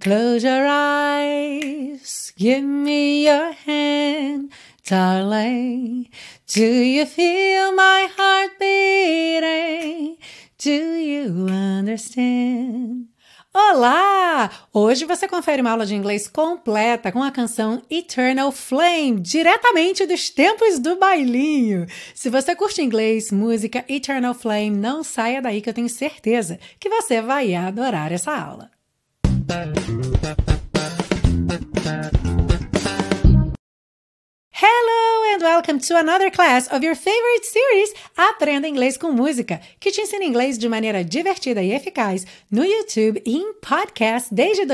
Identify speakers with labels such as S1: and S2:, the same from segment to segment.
S1: Close your eyes, give me your hand, darling. Do you feel my heart beating? Do you understand? Olá! Hoje você confere uma aula de inglês completa com a canção Eternal Flame, diretamente dos tempos do bailinho. Se você curte inglês, música, Eternal Flame, não saia daí que eu tenho certeza que você vai adorar essa aula. Hello and welcome to another class of your favorite series Aprenda Inglês com Música, que te ensina inglês de maneira divertida e eficaz no YouTube e em podcast desde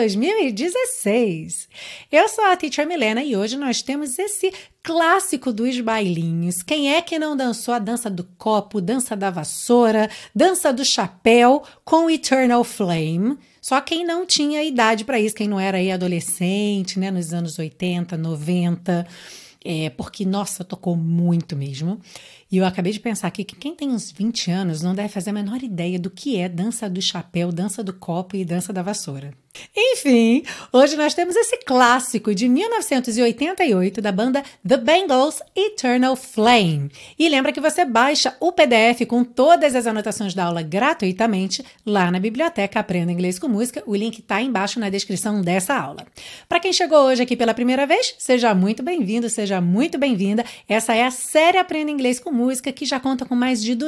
S1: 2016. Eu sou a Teacher Milena e hoje nós temos esse clássico dos bailinhos. Quem é que não dançou a dança do copo, dança da vassoura, dança do chapéu com Eternal Flame? Só quem não tinha idade para isso, quem não era aí adolescente, né, nos anos 80, 90... porque, nossa, tocou muito mesmo. E eu acabei de pensar aqui que quem tem uns 20 anos não deve fazer a menor ideia do que é dança do chapéu, dança do copo e dança da vassoura. Enfim, hoje nós temos esse clássico de 1988 da banda The Bangles, Eternal Flame. E lembra que você baixa o PDF com todas as anotações da aula gratuitamente lá na biblioteca Aprenda Inglês com Música. O link está embaixo na descrição dessa aula. Para quem chegou hoje aqui pela primeira vez, seja muito bem-vindo, seja muito bem-vinda. Essa é a série Aprenda Inglês com Música, que já conta com mais de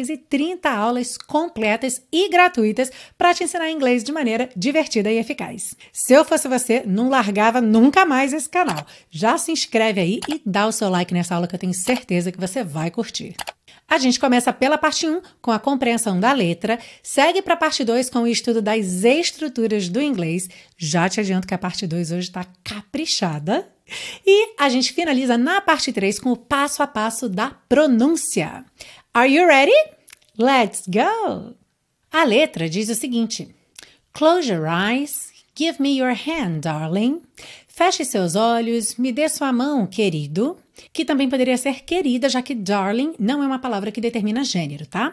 S1: 230 aulas completas e gratuitas para te ensinar inglês de maneira divertida e eficaz. Se eu fosse você, não largava nunca mais esse canal. Já se inscreve aí e dá o seu like nessa aula que eu tenho certeza que você vai curtir. A gente começa pela parte 1 com a compreensão da letra, segue para a parte 2 com o estudo das estruturas do inglês. Já te adianto que a parte 2 hoje está caprichada. E a gente finaliza na parte 3 com o passo a passo da pronúncia. Are you ready? Let's go! A letra diz o seguinte: Close your eyes, give me your hand, darling. Feche seus olhos, me dê sua mão, querido. Que também poderia ser querida, já que darling não é uma palavra que determina gênero, tá?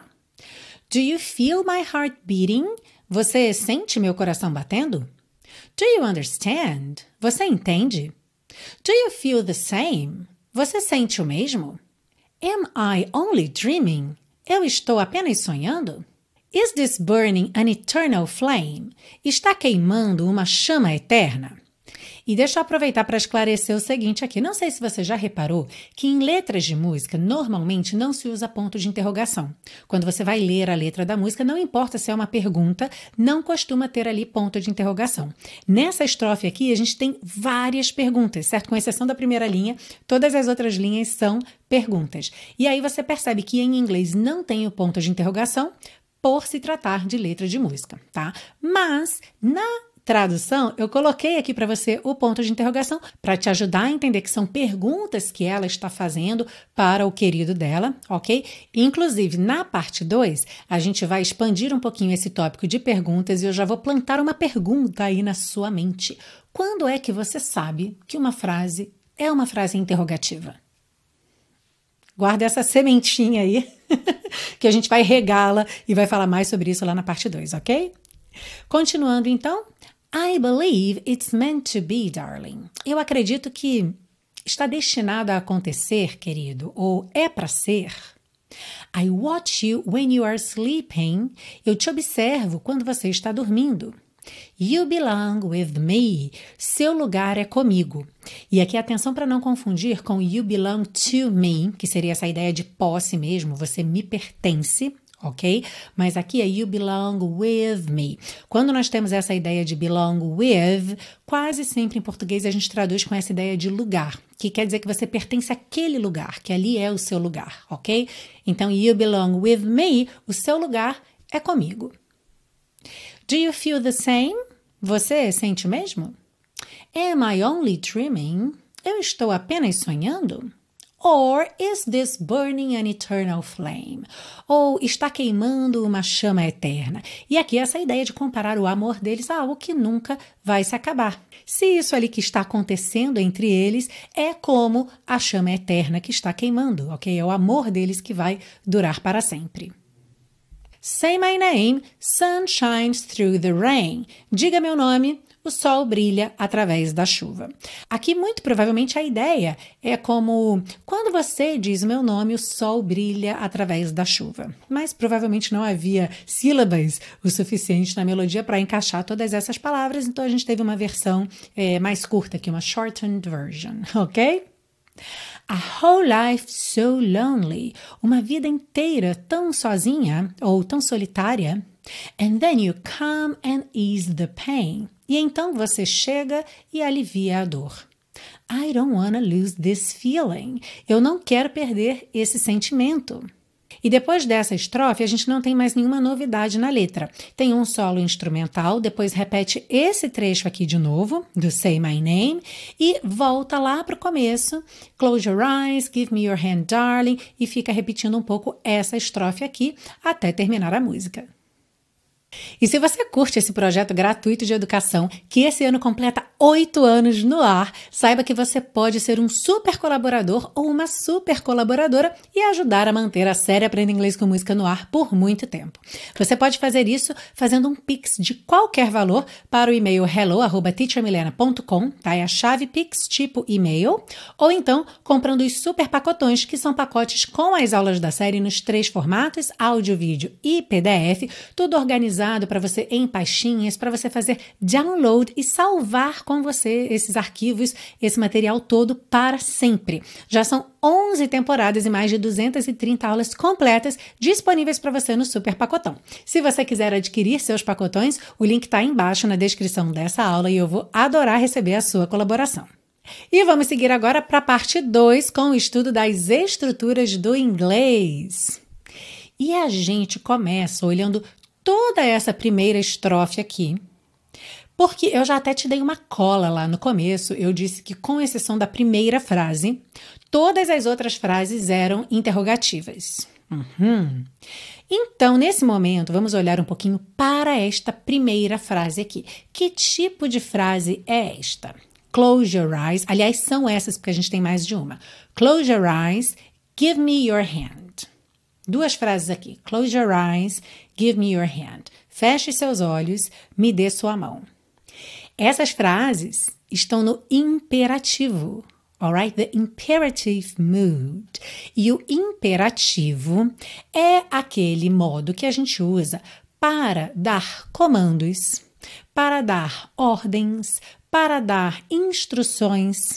S1: Do you feel my heart beating? Você sente meu coração batendo? Do you understand? Você entende? Do you feel the same? Você sente o mesmo? Am I only dreaming? Eu estou apenas sonhando? Is this burning an eternal flame? Está queimando uma chama eterna? E deixa eu aproveitar para esclarecer o seguinte aqui. Não sei se você já reparou que em letras de música, normalmente não se usa ponto de interrogação. Quando você vai ler a letra da música, não importa se é uma pergunta, não costuma ter ali ponto de interrogação. Nessa estrofe aqui, a gente tem várias perguntas, certo? Com exceção da primeira linha, todas as outras linhas são perguntas. E aí você percebe que em inglês não tem o ponto de interrogação por se tratar de letra de música, tá? Mas na tradução, eu coloquei aqui para você o ponto de interrogação para te ajudar a entender que são perguntas que ela está fazendo para o querido dela, ok? Inclusive, na parte 2, a gente vai expandir um pouquinho esse tópico de perguntas e eu já vou plantar uma pergunta aí na sua mente. Quando é que você sabe que uma frase é uma frase interrogativa? Guarda essa sementinha aí, que a gente vai regá-la e vai falar mais sobre isso lá na parte 2, ok? Continuando então. I believe it's meant to be, darling. Eu acredito que está destinado a acontecer, querido, ou é para ser. I watch you when you are sleeping. Eu te observo quando você está dormindo. You belong with me. Seu lugar é comigo. E aqui atenção para não confundir com you belong to me, que seria essa ideia de posse mesmo, você me pertence. Ok? Mas aqui é you belong with me. Quando nós temos essa ideia de belong with, quase sempre em português a gente traduz com essa ideia de lugar, que quer dizer que você pertence àquele lugar, que ali é o seu lugar, ok? Então, you belong with me, o seu lugar é comigo. Do you feel the same? Você sente o mesmo? Am I only dreaming? Eu estou apenas sonhando? Or is this burning an eternal flame? Ou está queimando uma chama eterna? E aqui essa ideia de comparar o amor deles a algo que nunca vai se acabar. Se isso ali que está acontecendo entre eles é como a chama eterna que está queimando, ok? É o amor deles que vai durar para sempre. Say my name, sun shines through the rain. Diga meu nome, o sol brilha através da chuva. Aqui, muito provavelmente, a ideia é como quando você diz o meu nome, o sol brilha através da chuva. Mas provavelmente não havia sílabas o suficiente na melodia para encaixar todas essas palavras, então a gente teve uma versão mais curta aqui, uma shortened version, ok? A whole life so lonely. Uma vida inteira tão sozinha ou tão solitária. And then you come and ease the pain. E então você chega e alivia a dor. I don't wanna lose this feeling. Eu não quero perder esse sentimento. E depois dessa estrofe, a gente não tem mais nenhuma novidade na letra. Tem um solo instrumental, depois repete esse trecho aqui de novo, do Say My Name, e volta lá para o começo, Close your eyes, give me your hand, darling, e fica repetindo um pouco essa estrofe aqui até terminar a música. E se você curte esse projeto gratuito de educação, que esse ano completa 8 anos no ar, saiba que você pode ser um super colaborador ou uma super colaboradora e ajudar a manter a série Aprenda Inglês com Música no ar por muito tempo. Você pode fazer isso fazendo um Pix de qualquer valor para o e-mail hello@teachermilena.com, tá? É a chave Pix tipo e-mail, ou então comprando os super pacotões, que são pacotes com as aulas da série nos 3 formatos, áudio, vídeo e PDF, tudo organizado para você em pastinhas, para você fazer download e salvar com você esses arquivos, esse material todo para sempre. Já são 11 temporadas e mais de 230 aulas completas disponíveis para você no Super Pacotão. Se você quiser adquirir seus pacotões, o link está embaixo na descrição dessa aula e eu vou adorar receber a sua colaboração. E vamos seguir agora para a parte 2 com o estudo das estruturas do inglês. E a gente começa olhando toda essa primeira estrofe aqui, porque eu já até te dei uma cola lá no começo, eu disse que com exceção da primeira frase, todas as outras frases eram interrogativas. Então, nesse momento, vamos olhar um pouquinho para esta primeira frase aqui. Que tipo de frase é esta? Close your eyes, aliás, são essas porque a gente tem mais de uma. Close your eyes, give me your hand. 2 frases aqui. Close your eyes, give me your hand. Feche seus olhos, me dê sua mão. Essas frases estão no imperativo. Alright? The imperative mood. E o imperativo é aquele modo que a gente usa para dar comandos, para dar ordens, para dar instruções.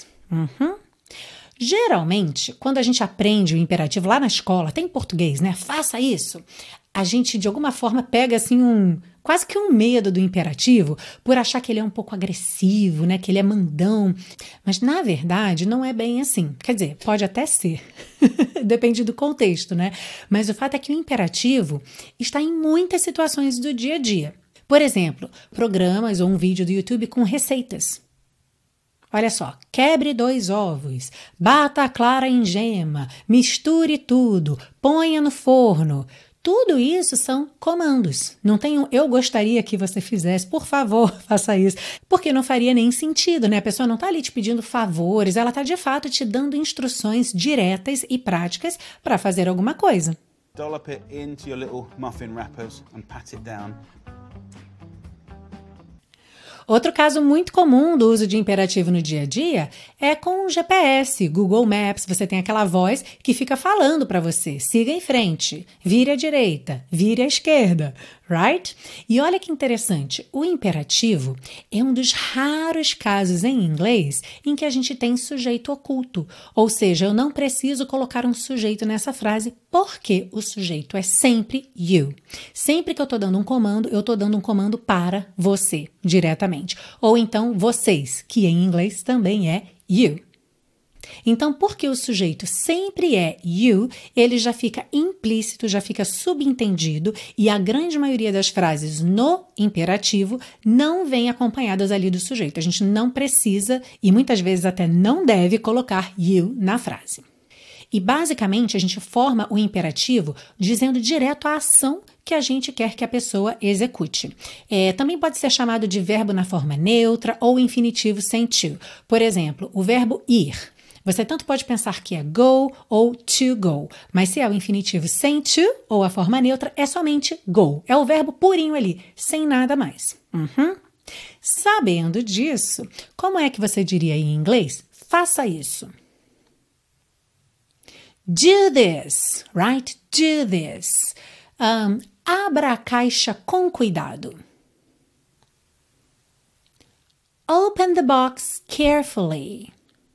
S1: Geralmente, quando a gente aprende o imperativo lá na escola, tem em português, né? Faça isso. A gente, de alguma forma, pega assim quase que um medo do imperativo por achar que ele é um pouco agressivo, né? Que ele é mandão. Mas, na verdade, não é bem assim. Quer dizer, pode até ser. Depende do contexto, né? Mas o fato é que o imperativo está em muitas situações do dia a dia. Por exemplo, programas ou um vídeo do YouTube com receitas. Olha só, quebre 2 ovos, bata a clara em gema, misture tudo, ponha no forno. Tudo isso são comandos. Não tem eu gostaria que você fizesse, por favor, faça isso. Porque não faria nem sentido, né? A pessoa não está ali te pedindo favores, ela está de fato te dando instruções diretas e práticas para fazer alguma coisa.
S2: Dollop it into your little muffin wrappers and pat it down.
S1: Outro caso muito comum do uso de imperativo no dia a dia é com o GPS, Google Maps. Você tem aquela voz que fica falando para você, siga em frente, vire à direita, vire à esquerda, right? E olha que interessante, o imperativo é um dos raros casos em inglês em que a gente tem sujeito oculto, ou seja, eu não preciso colocar um sujeito nessa frase porque o sujeito é sempre you. Sempre que eu estou dando um comando, eu estou dando um comando para você, diretamente. Ou então vocês, que em inglês também é you. Então, porque o sujeito sempre é you, ele já fica implícito, já fica subentendido e a grande maioria das frases no imperativo não vem acompanhadas ali do sujeito. A gente não precisa e muitas vezes até não deve colocar you na frase. E basicamente a gente forma o imperativo dizendo direto a ação que a gente quer que a pessoa execute. Também pode ser chamado de verbo na forma neutra ou infinitivo sem to. Por exemplo, o verbo ir. Você tanto pode pensar que é go ou to go, mas se é o infinitivo sem to ou a forma neutra, é somente go. É o verbo purinho ali, sem nada mais. Sabendo disso, como é que você diria em inglês? Faça isso. Do this, right? Do this. Abra a caixa com cuidado. Open the box carefully.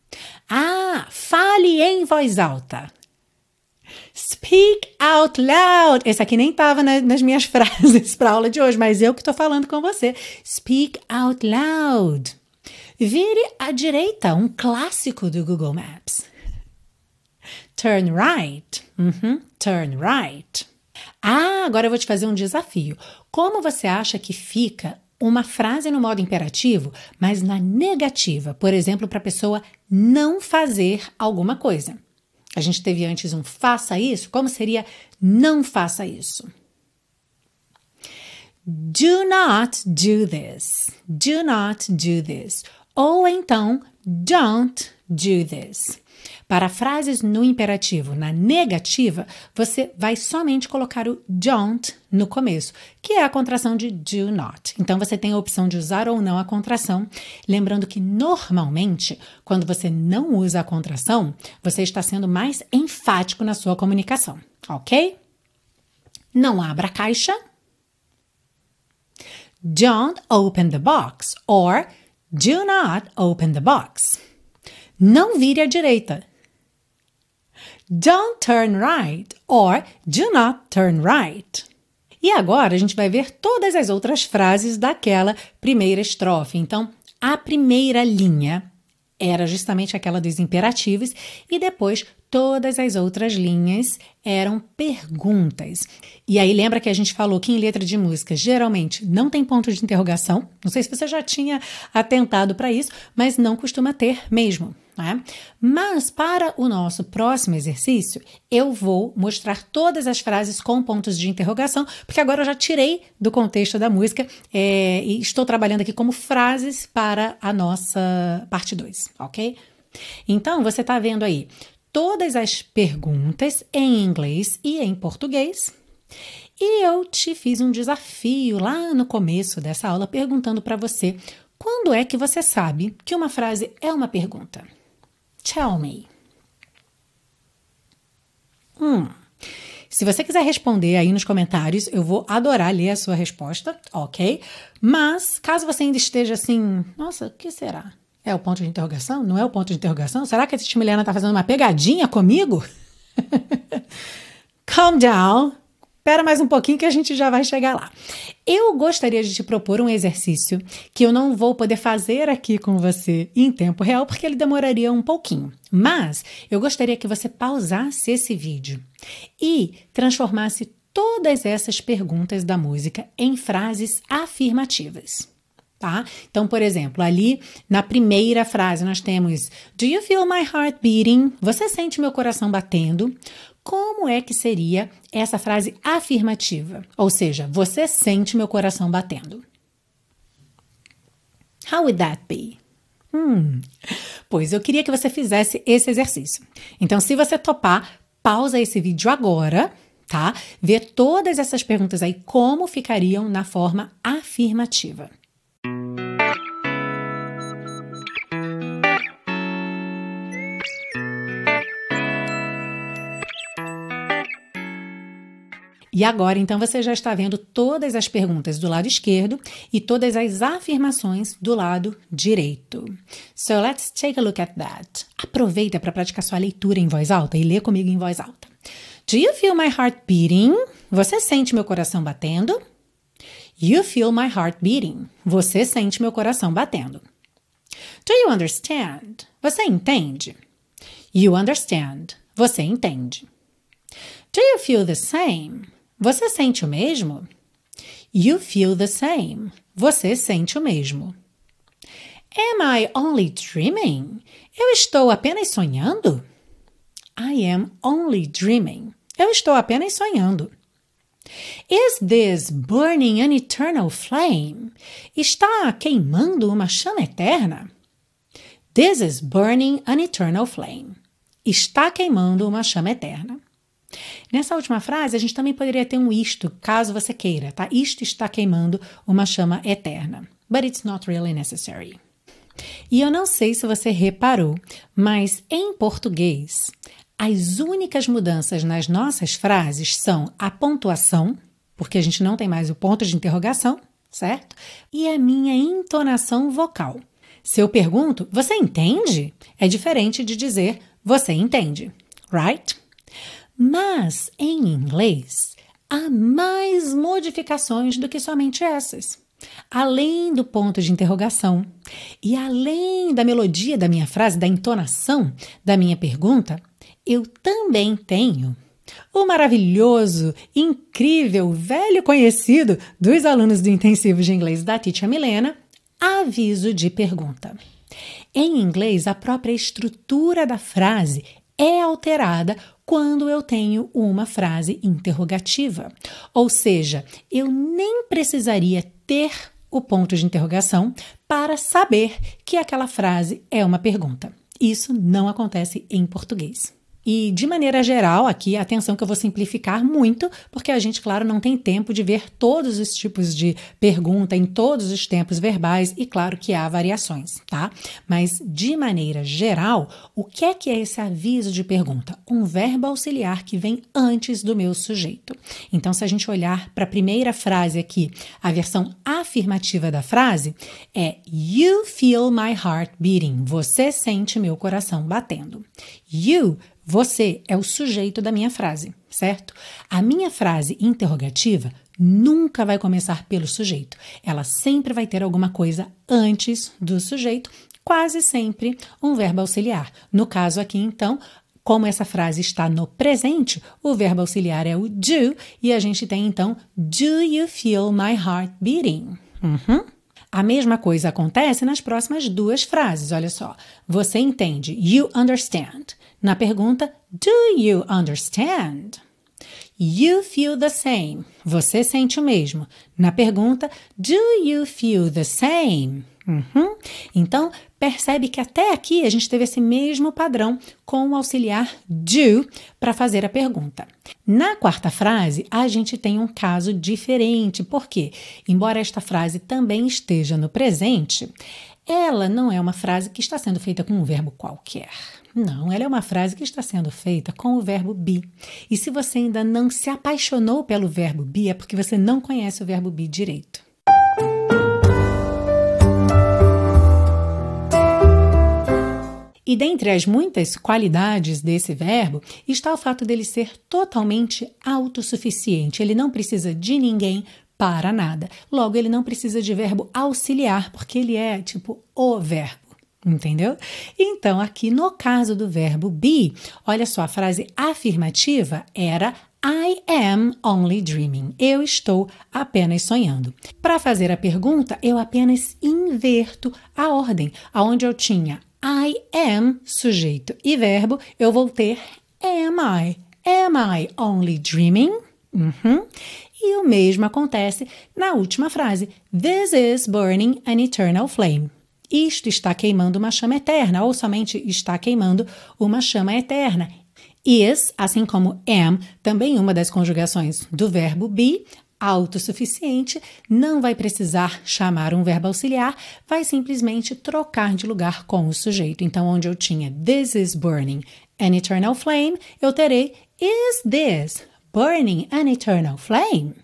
S1: Fale em voz alta. Speak out loud. Esse aqui nem estava nas minhas frases para a aula de hoje, mas eu que estou falando com você. Speak out loud. Vire à direita, um clássico do Google Maps. Turn right. Turn right. Agora eu vou te fazer um desafio. Como você acha que fica uma frase no modo imperativo, mas na negativa? Por exemplo, para a pessoa não fazer alguma coisa. A gente teve antes um faça isso. Como seria não faça isso? Do not do this. Do not do this. Ou então, don't do this. Para frases no imperativo, na negativa, você vai somente colocar o don't no começo, que é a contração de do not. Então, você tem a opção de usar ou não a contração. Lembrando que, normalmente, quando você não usa a contração, você está sendo mais enfático na sua comunicação, ok? Não abra a caixa. Don't open the box or do not open the box. Não vire à direita. Don't turn right or do not turn right. E agora a gente vai ver todas as outras frases daquela primeira estrofe. Então, a primeira linha era justamente aquela dos imperativos e depois todas as outras linhas eram perguntas. E aí lembra que a gente falou que em letra de música geralmente não tem ponto de interrogação. Não sei se você já tinha atentado para isso, mas não costuma ter mesmo. Né? Mas para o nosso próximo exercício, eu vou mostrar todas as frases com pontos de interrogação, porque agora eu já tirei do contexto da música e estou trabalhando aqui como frases para a nossa parte 2, ok? Então, você está vendo aí todas as perguntas em inglês e em português. E eu te fiz um desafio lá no começo dessa aula perguntando para você quando é que você sabe que uma frase é uma pergunta. Tell me. Se você quiser responder aí nos comentários, eu vou adorar ler a sua resposta, ok? Mas, caso você ainda esteja assim, nossa, o que será? É o ponto de interrogação? Não é o ponto de interrogação? Será que essa Timiliana está fazendo uma pegadinha comigo? Calm down. Espera mais um pouquinho que a gente já vai chegar lá. Eu gostaria de te propor um exercício que eu não vou poder fazer aqui com você em tempo real, porque ele demoraria um pouquinho. Mas eu gostaria que você pausasse esse vídeo e transformasse todas essas perguntas da música em frases afirmativas. Tá? Então, por exemplo, ali na primeira frase nós temos Do you feel my heart beating? Você sente meu coração batendo? Como é que seria essa frase afirmativa? Ou seja, você sente meu coração batendo. How would that be? Pois eu queria que você fizesse esse exercício. Então, se você topar, pausa esse vídeo agora, tá? Vê todas essas perguntas aí, como ficariam na forma afirmativa. E agora, então, você já está vendo todas as perguntas do lado esquerdo e todas as afirmações do lado direito. So, let's take a look at that. Aproveita para praticar sua leitura em voz alta e lê comigo em voz alta. Do you feel my heart beating? Você sente meu coração batendo? You feel my heart beating. Você sente meu coração batendo. Do you understand? Você entende? You understand. Você entende. Do you feel the same? Você sente o mesmo? You feel the same. Você sente o mesmo. Am I only dreaming? Eu estou apenas sonhando? I am only dreaming. Eu estou apenas sonhando. Is this burning an eternal flame? Está queimando uma chama eterna? This is burning an eternal flame. Está queimando uma chama eterna. Nessa última frase, a gente também poderia ter um isto, caso você queira, tá? Isto está queimando uma chama eterna. But it's not really necessary. E eu não sei se você reparou, mas em português, as únicas mudanças nas nossas frases são a pontuação, porque a gente não tem mais o ponto de interrogação, certo? E a minha entonação vocal. Se eu pergunto, você entende? É diferente de dizer, você entende, right? Mas, em inglês, há mais modificações do que somente essas. Além do ponto de interrogação e além da melodia da minha frase, da entonação da minha pergunta, eu também tenho o maravilhoso, incrível, velho conhecido dos alunos do intensivo de inglês da Teacher Milena, aviso de pergunta. Em inglês, a própria estrutura da frase é alterada quando eu tenho uma frase interrogativa. Ou seja, eu nem precisaria ter o ponto de interrogação para saber que aquela frase é uma pergunta. Isso não acontece em português. E, de maneira geral, aqui, atenção que eu vou simplificar muito, porque a gente, claro, não tem tempo de ver todos os tipos de pergunta em todos os tempos verbais e, claro, que há variações, tá? Mas, de maneira geral, o que é esse aviso de pergunta? Um verbo auxiliar que vem antes do meu sujeito. Então, se a gente olhar para a primeira frase aqui, a versão afirmativa da frase é You feel my heart beating. Você sente meu coração batendo. You, você é o sujeito da minha frase, certo? A minha frase interrogativa nunca vai começar pelo sujeito. Ela sempre vai ter alguma coisa antes do sujeito, quase sempre um verbo auxiliar. No caso aqui, então, como essa frase está no presente, o verbo auxiliar é o do e a gente tem, então, Do you feel my heart beating? A mesma coisa acontece nas próximas duas frases, olha só. Você entende? You understand. Na pergunta, do you understand? You feel the same. Você sente o mesmo. Na pergunta, do you feel the same? Então, percebe que até aqui a gente teve esse mesmo padrão com o auxiliar do para fazer a pergunta. Na quarta frase, a gente tem um caso diferente, porque, embora esta frase também esteja no presente, ela não é uma frase que está sendo feita com um verbo qualquer. Não, ela é uma frase que está sendo feita com o verbo be. E se você ainda não se apaixonou pelo verbo be, é porque você não conhece o verbo be direito. E dentre as muitas qualidades desse verbo está o fato dele ser totalmente autossuficiente. Ele não precisa de ninguém para nada. Logo, ele não precisa de verbo auxiliar, porque ele é tipo o verbo. Entendeu? Então, aqui no caso do verbo be, olha só, a frase afirmativa era I am only dreaming. Eu estou apenas sonhando. Para fazer a pergunta, eu apenas inverto a ordem. Onde eu tinha I am, sujeito e verbo, eu vou ter am I. Am I only dreaming? E o mesmo acontece na última frase. This is burning an eternal flame. Isto está queimando uma chama eterna, ou somente está queimando uma chama eterna. Is, assim como am, também uma das conjugações do verbo be, autossuficiente, não vai precisar chamar um verbo auxiliar, vai simplesmente trocar de lugar com o sujeito. Então, onde eu tinha this is burning an eternal flame, eu terei is this burning an eternal flame?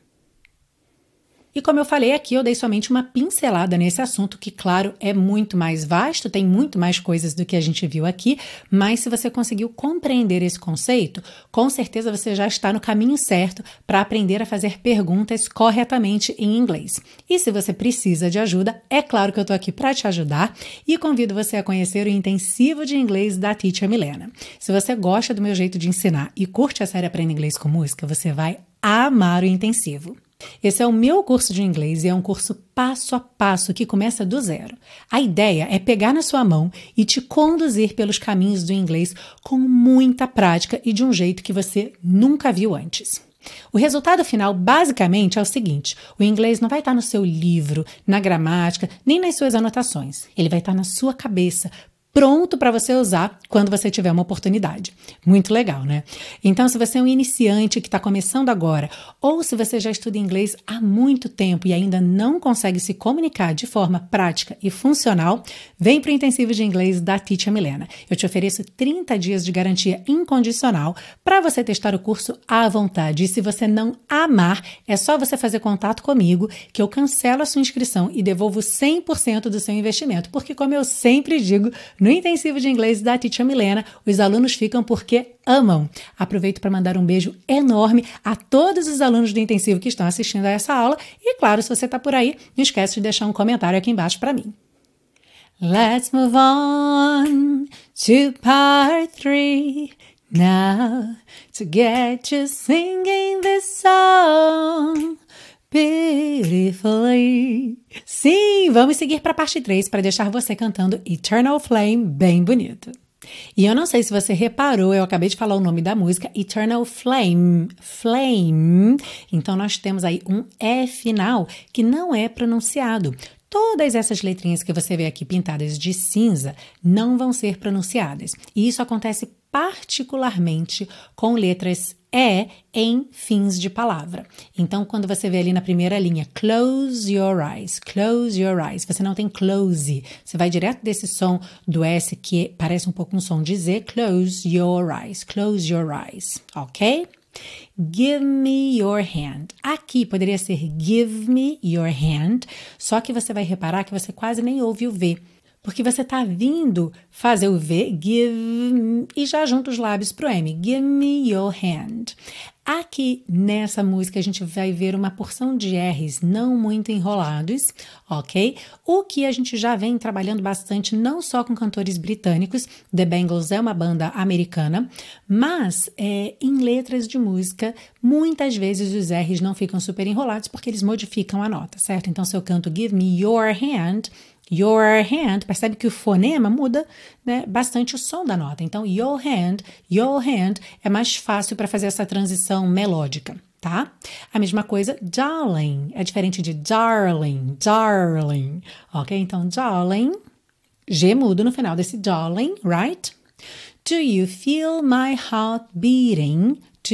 S1: E como eu falei aqui, eu dei somente uma pincelada nesse assunto, que, claro, é muito mais vasto, tem muito mais coisas do que a gente viu aqui, mas se você conseguiu compreender esse conceito, com certeza você já está no caminho certo para aprender a fazer perguntas corretamente em inglês. E se você precisa de ajuda, é claro que eu estou aqui para te ajudar e convido você a conhecer o intensivo de inglês da Teacher Milena. Se você gosta do meu jeito de ensinar e curte a série Aprenda Inglês com Música, você vai amar o intensivo. Esse é o meu curso de inglês e é um curso passo a passo que começa do zero. A ideia é pegar na sua mão e te conduzir pelos caminhos do inglês com muita prática e de um jeito que você nunca viu antes. O resultado final, basicamente, é o seguinte: o inglês não vai estar no seu livro, na gramática, nem nas suas anotações. Ele vai estar na sua cabeça, pronto para você usar quando você tiver uma oportunidade. Muito legal, né? Então, se você é um iniciante que está começando agora, ou se você já estuda inglês há muito tempo e ainda não consegue se comunicar de forma prática e funcional, vem para o intensivo de inglês da Teacher Milena. Eu te ofereço 30 dias de garantia incondicional para você testar o curso à vontade. E se você não amar, é só você fazer contato comigo que eu cancelo a sua inscrição e devolvo 100% do seu investimento. Porque, como eu sempre digo, no intensivo de inglês da Teacher Milena, os alunos ficam porque amam. Aproveito para mandar um beijo enorme a todos os alunos do intensivo que estão assistindo a essa aula. E, claro, se você está por aí, não esquece de deixar um comentário aqui embaixo para mim. Let's move on to part 3 now to get you singing this song beautifully. Sim, vamos seguir para a parte 3 para deixar você cantando Eternal Flame bem bonito. E eu não sei se você reparou, eu acabei de falar o nome da música, Eternal Flame, Flame. Então nós temos aí um E final que não é pronunciado. Todas essas letrinhas que você vê aqui pintadas de cinza não vão ser pronunciadas. E isso acontece particularmente com letras E em fins de palavra. Então, quando você vê ali na primeira linha, close your eyes, você não tem close. Você vai direto desse som do S que parece um pouco um som de Z, close your eyes, ok? Give me your hand. Aqui poderia ser give me your hand, só que você vai reparar que você quase nem ouve o V, porque você está vindo fazer o V, give, e já junta os lábios para o M. Give me your hand. Aqui nessa música a gente vai ver uma porção de R's não muito enrolados, ok? O que a gente já vem trabalhando bastante, não só com cantores britânicos, The Bangles é uma banda americana, mas em letras de música, muitas vezes os R's não ficam super enrolados porque eles modificam a nota, certo? Então se eu canto give me your hand, percebe que o fonema muda, né, bastante o som da nota. Então, your hand é mais fácil para fazer essa transição melódica, tá? A mesma coisa, darling, é diferente de darling, ok? Então, darling, G mudo no final desse darling, right? Do you feel my heart beating?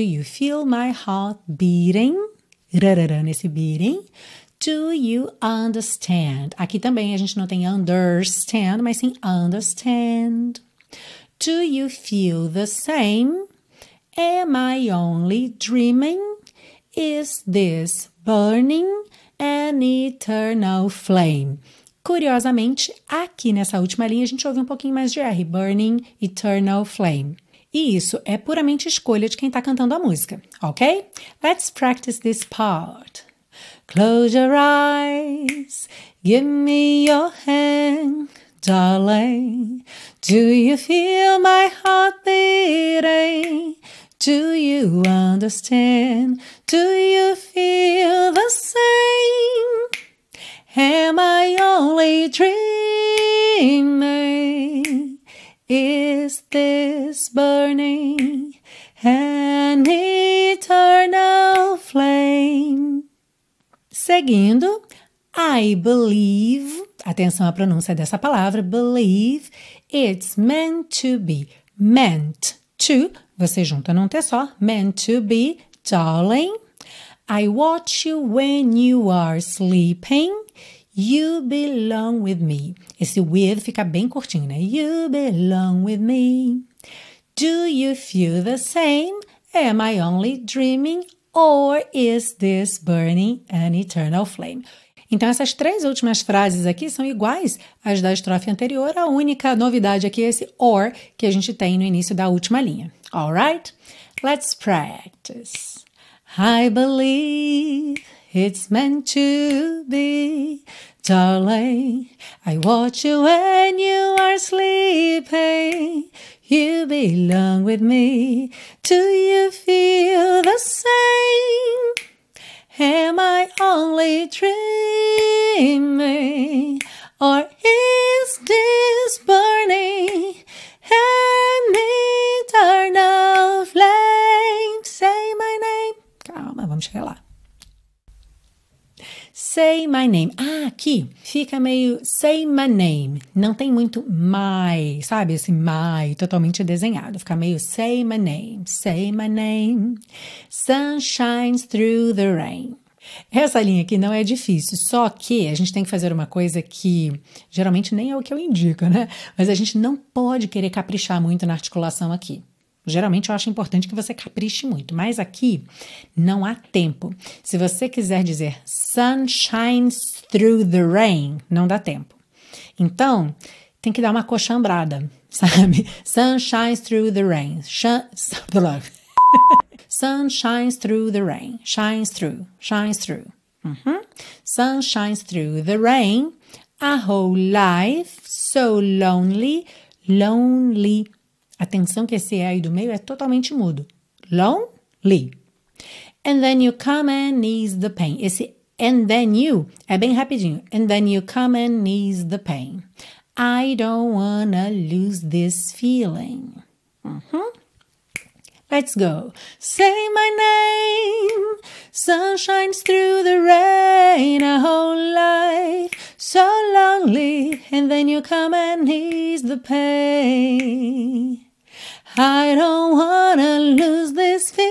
S1: Rarará nesse beating. Do you understand? Aqui também a gente não tem understand, mas sim understand. Do you feel the same? Am I only dreaming? Is this burning an eternal flame? Curiosamente, aqui nessa última linha a gente ouve um pouquinho mais de R, burning eternal flame. E isso é puramente escolha de quem está cantando a música, ok? Let's practice this part. Close your eyes, give me your hand, darling. Do you feel my heart beating? Do you understand? Do you feel the same? Am I only dreaming? Is this burning an eternal flame? Seguindo, I believe, atenção à pronúncia dessa palavra, believe, it's meant to be, meant to, você junta num T só, meant to be, darling. I watch you when you are sleeping, you belong with me. Esse with fica bem curtinho, né? You belong with me. Do you feel the same? Am I only dreaming? Or is this burning an eternal flame? Então, essas três últimas frases aqui são iguais às da estrofe anterior. A única novidade aqui é esse or que a gente tem no início da última linha. Alright? Let's practice. I believe it's meant to be, darling. I watch you when you are sleeping. You belong with me. Do you feel the same? Am I only dreaming? Or is this burning an eternal flame? Say my name. Calma, vamos chegar lá. Say my name. Ah, aqui fica meio say my name. Não tem muito my, sabe? Esse my totalmente desenhado. Fica meio say my name, say my name. Sun shines through the rain. Essa linha aqui não é difícil, só que a gente tem que fazer uma coisa que geralmente nem é o que eu indico, né? Mas a gente não pode querer caprichar muito na articulação aqui. Geralmente eu acho importante que você capriche muito, mas aqui não há tempo. Se você quiser dizer sun shines through the rain, não dá tempo. Então, tem que dar uma coxambrada, sabe? Sun shines through the rain. Sun shines through the rain. Shines through. Shines through. Sun shines through the rain. A whole life. So lonely. Lonely. Atenção que esse E aí do meio é totalmente mudo. Lonely. And then you come and ease the pain. Esse and then you é bem rapidinho. And then you come and ease the pain. I don't wanna lose this feeling. Let's go. Say my name. Sun shines through the rain. A whole life so lonely. And then you come and ease the pain. I don't wanna lose this feeling.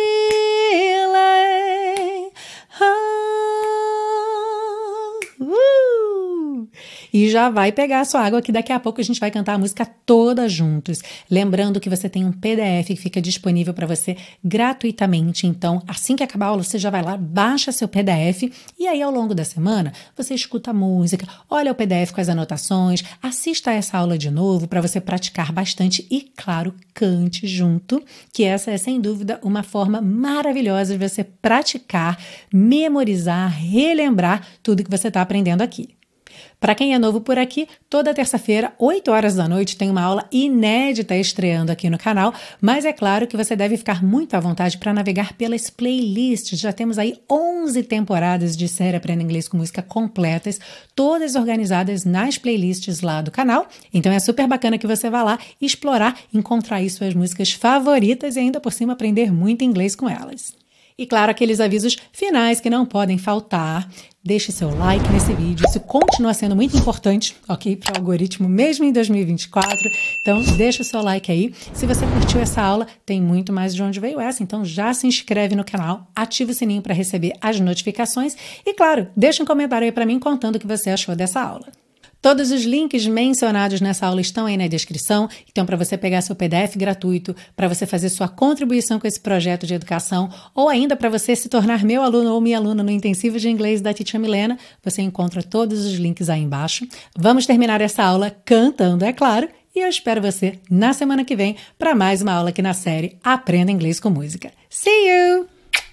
S1: E já vai pegar a sua água que daqui a pouco a gente vai cantar a música toda juntos. Lembrando que você tem um PDF que fica disponível para você gratuitamente. Então, assim que acabar a aula, você já vai lá, baixa seu PDF e aí ao longo da semana você escuta a música, olha o PDF com as anotações, assista a essa aula de novo para você praticar bastante e, claro, cante junto, que essa é sem dúvida uma forma maravilhosa de você praticar, memorizar, relembrar tudo que você está aprendendo aqui. Para quem é novo por aqui, toda terça-feira, 8 horas da noite, tem uma aula inédita estreando aqui no canal, mas é claro que você deve ficar muito à vontade para navegar pelas playlists. Já temos aí 11 temporadas de série Aprenda Inglês com Música completas, todas organizadas nas playlists lá do canal. Então é super bacana que você vá lá explorar, encontrar aí suas músicas favoritas e ainda por cima aprender muito inglês com elas. E claro, aqueles avisos finais que não podem faltar. Deixe seu like nesse vídeo, isso continua sendo muito importante, ok? Para o algoritmo mesmo em 2024. Então, deixa o seu like aí. Se você curtiu essa aula, tem muito mais de onde veio essa. Então, já se inscreve no canal, ativa o sininho para receber as notificações. E claro, deixa um comentário aí para mim contando o que você achou dessa aula. Todos os links mencionados nessa aula estão aí na descrição, então para você pegar seu PDF gratuito, para você fazer sua contribuição com esse projeto de educação, ou ainda para você se tornar meu aluno ou minha aluna no intensivo de inglês da Teacher Milena, você encontra todos os links aí embaixo. Vamos terminar essa aula cantando, é claro, e eu espero você na semana que vem para mais uma aula aqui na série Aprenda Inglês com Música. See you!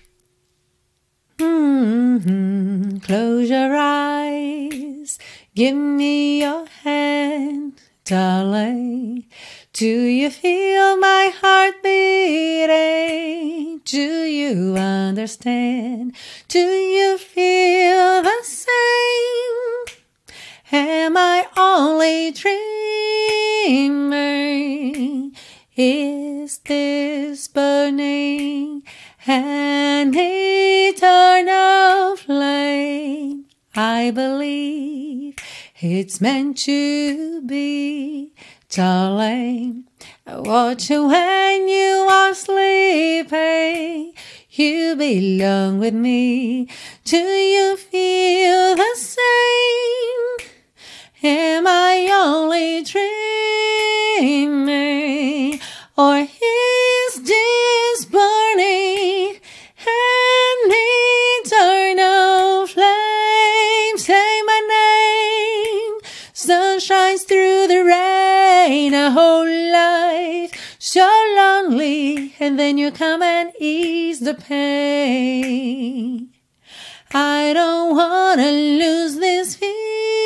S1: Close your eyes. Give me your hand, darling. Do you feel my heart beating? Do you understand? Do you feel the same? Am I only dreaming? Is this burning an eternal flame? I believe it's meant to be, darling. I watch you when you are sleeping. You belong with me. Do you feel the same? Am I only dreaming? Or is this burning an eternal flame? Say my name. Sun shines through the rain. A whole life so lonely. And then you come and ease the pain. I don't wanna lose this feeling.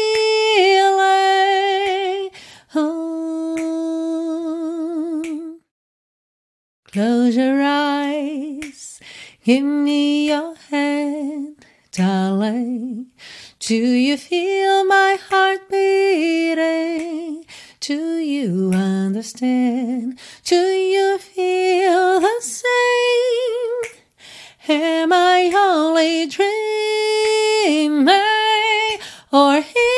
S1: Close your eyes, give me your hand, darling. Do you feel my heart beating? Do you understand? Do you feel the same? Am I only dreaming? Or